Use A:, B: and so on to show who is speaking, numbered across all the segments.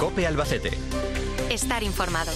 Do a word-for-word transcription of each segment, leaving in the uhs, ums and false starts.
A: COPE Albacete.
B: Estar informado.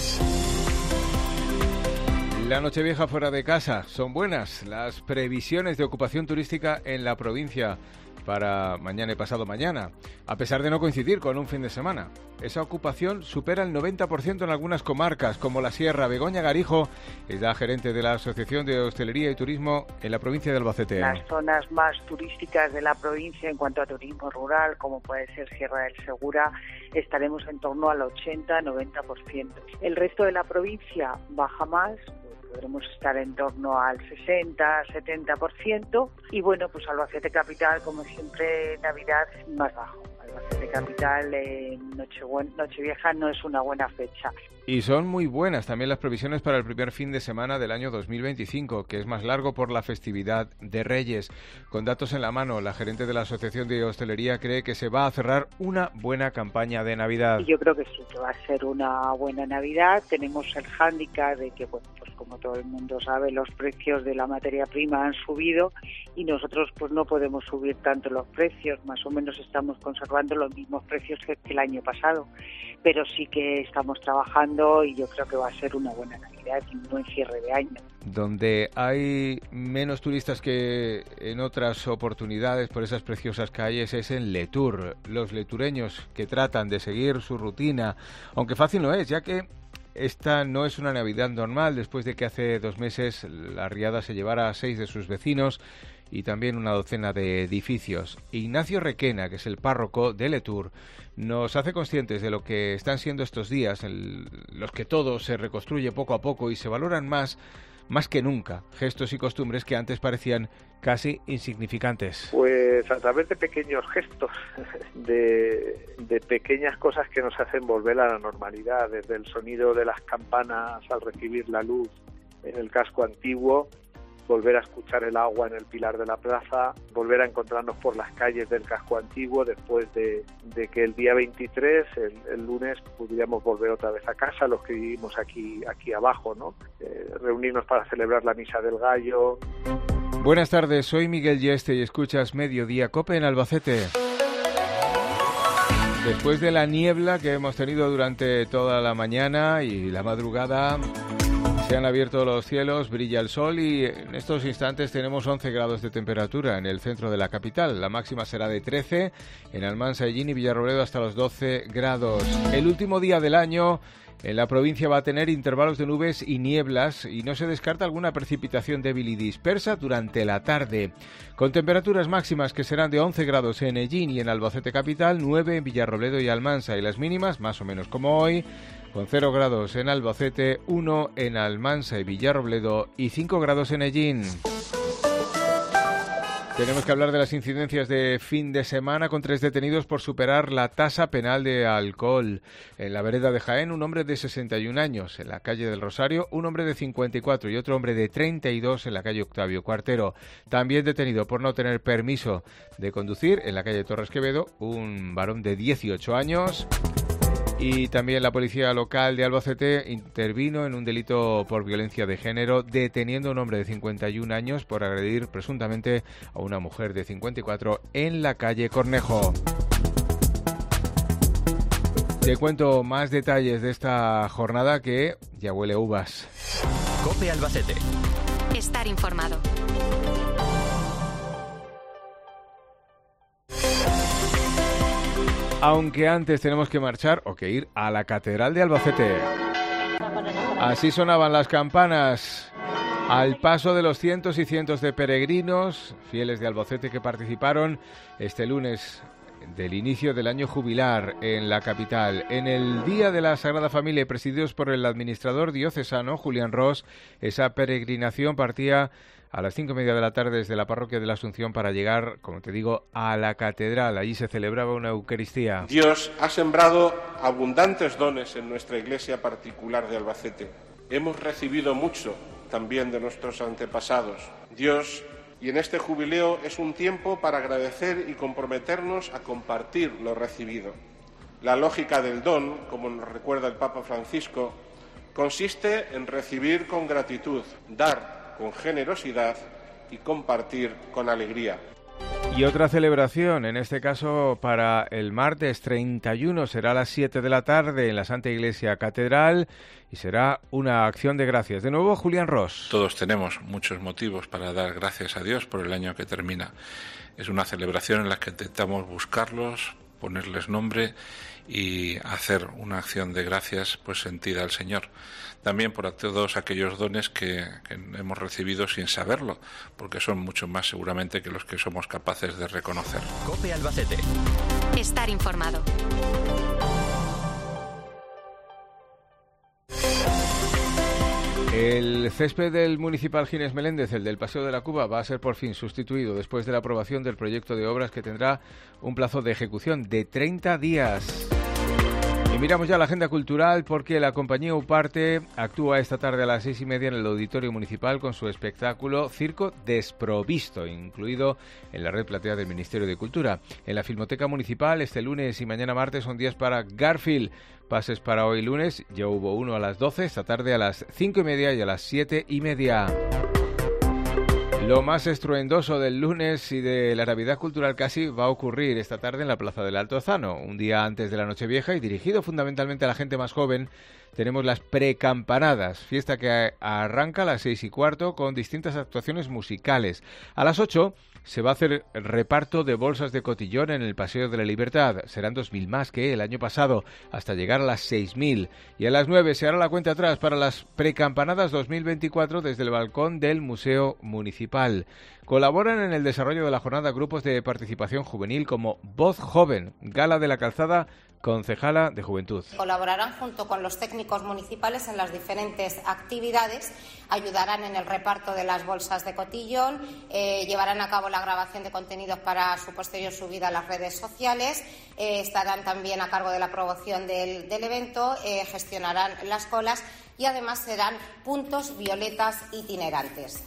C: La Nochevieja fuera de casa. Son buenas las previsiones de ocupación turística en la provincia para mañana y pasado mañana, a pesar de no coincidir con un fin de semana. Esa ocupación supera el noventa por ciento en algunas comarcas, como la Sierra. Begoña Garijo es la gerente de la Asociación de Hostelería y Turismo en la provincia de Albacete.
D: Las zonas más turísticas de la provincia en cuanto a turismo rural, como puede ser Sierra del Segura, estaremos en torno al ochenta a noventa por ciento. El resto de la provincia baja más, podremos estar en torno al sesenta a setenta por ciento, y bueno, pues Albacete Capital, como siempre, Navidad más bajo. Albacete Capital en Nochebuen- Nochevieja no es una buena fecha.
C: Y son muy buenas también las previsiones para el primer fin de semana del año dos mil veinticinco, que es más largo por la festividad de Reyes. Con datos en la mano, la gerente de la Asociación de Hostelería cree que se va a cerrar una buena campaña de Navidad.
D: Y yo creo que sí, que va a ser una buena Navidad. Tenemos el hándicap de que, bueno, pues como todo el mundo sabe, los precios de la materia prima han subido y nosotros pues no podemos subir tanto los precios, más o menos estamos conservando los mismos precios que el año pasado, pero sí que estamos trabajando y yo creo que va a ser una buena Navidad y un buen cierre de año.
C: Donde hay menos turistas que en otras oportunidades por esas preciosas calles es en Letur. Los letureños que tratan de seguir su rutina, aunque fácil no es, ya que esta no es una Navidad normal, después de que hace dos meses la riada se llevara a seis de sus vecinos y también una docena de edificios. Ignacio Requena, que es el párroco de Letur, nos hace conscientes de lo que están siendo estos días, en los que todo se reconstruye poco a poco y se valoran más, más que nunca, gestos y costumbres que antes parecían casi insignificantes.
E: Pues a través de pequeños gestos, de, de pequeñas cosas que nos hacen volver a la normalidad, desde el sonido de las campanas al recibir la luz en el casco antiguo, volver a escuchar el agua en el pilar de la plaza, volver a encontrarnos por las calles del casco antiguo después de, de que el día veintitrés, el, el lunes, pudiéramos volver otra vez a casa, los que vivimos aquí, aquí abajo, ¿no? Eh, reunirnos para celebrar la Misa del Gallo.
C: Buenas tardes, soy Miguel Yeste y escuchas Mediodía COPE en Albacete. Después de la niebla que hemos tenido durante toda la mañana y la madrugada, se han abierto los cielos, brilla el sol y en estos instantes tenemos once grados de temperatura en el centro de la capital. La máxima será de trece, en Almansa, Hellín y Villarrobledo hasta los doce grados. El último día del año en la provincia va a tener intervalos de nubes y nieblas y no se descarta alguna precipitación débil y dispersa durante la tarde, con temperaturas máximas que serán de once grados en Hellín y en Albacete Capital, nueve en Villarrobledo y Almansa, y las mínimas más o menos como hoy, con cero grados en Albacete, uno en Almansa y Villarrobledo y cinco grados en Hellín. Tenemos que hablar de las incidencias de fin de semana con tres detenidos por superar la tasa penal de alcohol. En la vereda de Jaén, un hombre de sesenta y un años. En la calle del Rosario, un hombre de cincuenta y cuatro y otro hombre de treinta y dos en la calle Octavio Cuartero. También detenido por no tener permiso de conducir en la calle Torres Quevedo, un varón de dieciocho años. Y también la policía local de Albacete intervino en un delito por violencia de género, deteniendo a un hombre de cincuenta y un años por agredir presuntamente a una mujer de cincuenta y cuatro en la calle Cornejo. Te cuento más detalles de esta jornada que ya huele a uvas.
A: COPE Albacete.
B: Estar informado.
C: Aunque antes tenemos que marchar o que ir a la Catedral de Albacete. Así sonaban las campanas al paso de los cientos y cientos de peregrinos, fieles de Albacete, que participaron este lunes del inicio del año jubilar en la capital. En el Día de la Sagrada Familia, presididos por el administrador diocesano Julián Ros, esa peregrinación partía a las cinco y media de la tarde desde la parroquia de la Asunción para llegar, como te digo, a la catedral. Allí se celebraba una Eucaristía.
F: Dios ha sembrado abundantes dones en nuestra iglesia particular de Albacete. Hemos recibido mucho también de nuestros antepasados. Dios, y en este jubileo es un tiempo para agradecer y comprometernos a compartir lo recibido. La lógica del don, como nos recuerda el Papa Francisco, consiste en recibir con gratitud, dar con generosidad y compartir con alegría.
C: Y otra celebración, en este caso para el martes treinta y uno, será a las siete de la tarde en la Santa Iglesia Catedral y será una acción de gracias. De nuevo, Julián Ros.
G: Todos tenemos muchos motivos para dar gracias a Dios por el año que termina. Es una celebración en la que intentamos buscarlos, ponerles nombre y hacer una acción de gracias pues sentida al Señor. También por todos aquellos dones que, que hemos recibido sin saberlo, porque son mucho más seguramente que los que somos capaces de reconocer.
A: COPE Albacete.
B: Estar informado.
C: El césped del Municipal Ginés Meléndez, el del Paseo de la Cuba, va a ser por fin sustituido después de la aprobación del proyecto de obras que tendrá un plazo de ejecución de treinta días. Y miramos ya la agenda cultural porque la compañía Uparte actúa esta tarde a las seis y media en el Auditorio Municipal con su espectáculo Circo Desprovisto, incluido en la red platea del Ministerio de Cultura. En la Filmoteca Municipal este lunes y mañana martes son días para Garfield. Pases para hoy lunes, ya hubo uno a las doce, esta tarde a las cinco y media y a las siete y media. Lo más estruendoso del lunes y de la Navidad cultural casi va a ocurrir esta tarde en la Plaza del Altozano, un día antes de la Nochevieja y dirigido fundamentalmente a la gente más joven. Tenemos las precampanadas, fiesta que arranca a las seis y cuarto con distintas actuaciones musicales. A las ocho se va a hacer reparto de bolsas de cotillón en el Paseo de la Libertad. Serán dos mil más que el año pasado, hasta llegar a las seis mil. Y a las nueve se hará la cuenta atrás para las precampanadas dos mil veinticuatro desde el balcón del Museo Municipal. Colaboran en el desarrollo de la jornada grupos de participación juvenil como Voz Joven, Gala de la Calzada, concejala de Juventud.
H: Colaborarán junto con los técnicos municipales en las diferentes actividades, ayudarán en el reparto de las bolsas de cotillón, eh, llevarán a cabo la grabación de contenidos para su posterior subida a las redes sociales, eh, estarán también a cargo de la promoción del, del evento, eh, gestionarán las colas y además serán puntos violetas itinerantes.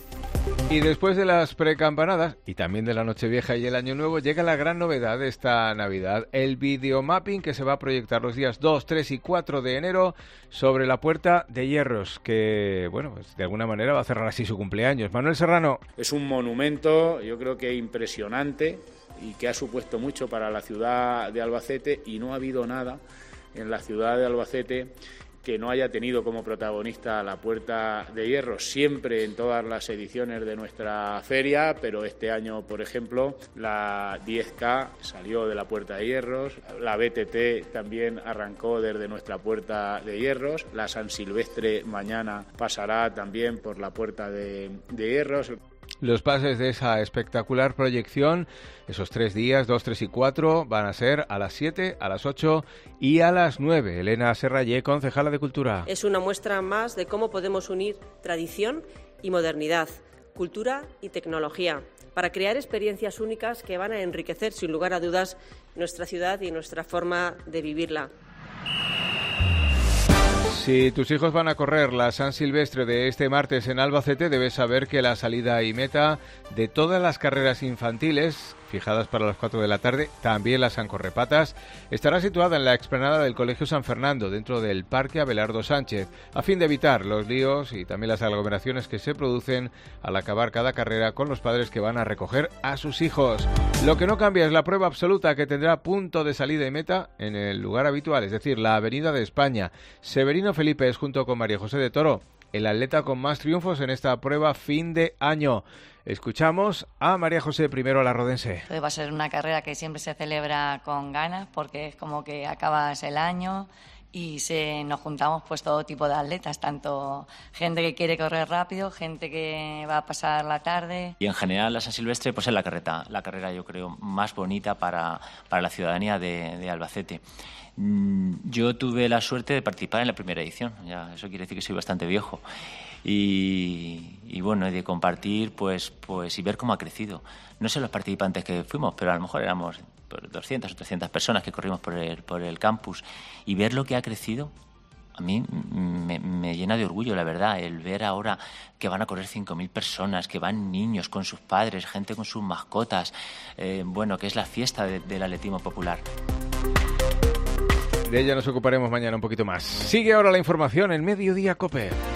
C: Y después de las precampanadas y también de la Nochevieja y el Año Nuevo llega la gran novedad de esta Navidad, el videomapping que se va a proyectar los días dos, tres y cuatro de enero sobre la Puerta de Hierros, que bueno, pues de alguna manera va a cerrar así su cumpleaños. Manuel Serrano.
I: Es un monumento, yo creo que impresionante y que ha supuesto mucho para la ciudad de Albacete y no ha habido nada en la ciudad de Albacete que no haya tenido como protagonista la Puerta de Hierro, siempre en todas las ediciones de nuestra feria, pero este año, por ejemplo, la diez K salió de la Puerta de Hierros, la B T T también arrancó desde nuestra Puerta de Hierros, la San Silvestre mañana pasará también por la Puerta de, de Hierros.
C: Los pases de esa espectacular proyección, esos tres días, dos, tres y cuatro, van a ser a las siete, a las ocho y a las nueve. Elena Serrallé, concejala de Cultura.
J: Es una muestra más de cómo podemos unir tradición y modernidad, cultura y tecnología, para crear experiencias únicas que van a enriquecer, sin lugar a dudas, nuestra ciudad y nuestra forma de vivirla.
C: Si tus hijos van a correr la San Silvestre de este martes en Albacete, debes saber que la salida y meta de todas las carreras infantiles, fijadas para las cuatro de la tarde, también las San Correpatas, estará situada en la explanada del Colegio San Fernando, dentro del Parque Abelardo Sánchez, a fin de evitar los líos y también las aglomeraciones que se producen al acabar cada carrera con los padres que van a recoger a sus hijos. Lo que no cambia es la prueba absoluta, que tendrá punto de salida y meta en el lugar habitual, es decir, la Avenida de España. Severino Felipe es, junto con María José de Toro, el atleta con más triunfos en esta prueba fin de año. Escuchamos a María José primero, a la rodense.
K: Va a ser una carrera que siempre se celebra con ganas, porque es como que acabas el año y se nos juntamos pues todo tipo de atletas, tanto gente que quiere correr rápido, gente que va a pasar la tarde.
L: Y en general la San Silvestre pues es la carrera, la carrera yo creo más bonita para, para la ciudadanía de, de Albacete. Yo tuve la suerte de participar en la primera edición, ya eso quiere decir que soy bastante viejo. Y, y bueno, y de compartir pues, pues y ver cómo ha crecido. No sé los participantes que fuimos, pero a lo mejor éramos doscientas o trescientas personas que corrimos por el, por el campus, y ver lo que ha crecido a mí me, me llena de orgullo, la verdad, el ver ahora que van a correr cinco mil personas, que van niños con sus padres, gente con sus mascotas, eh, bueno, que es la fiesta de, del atletismo popular.
C: De ella nos ocuparemos mañana un poquito más. Sigue ahora la información en Mediodía COPE.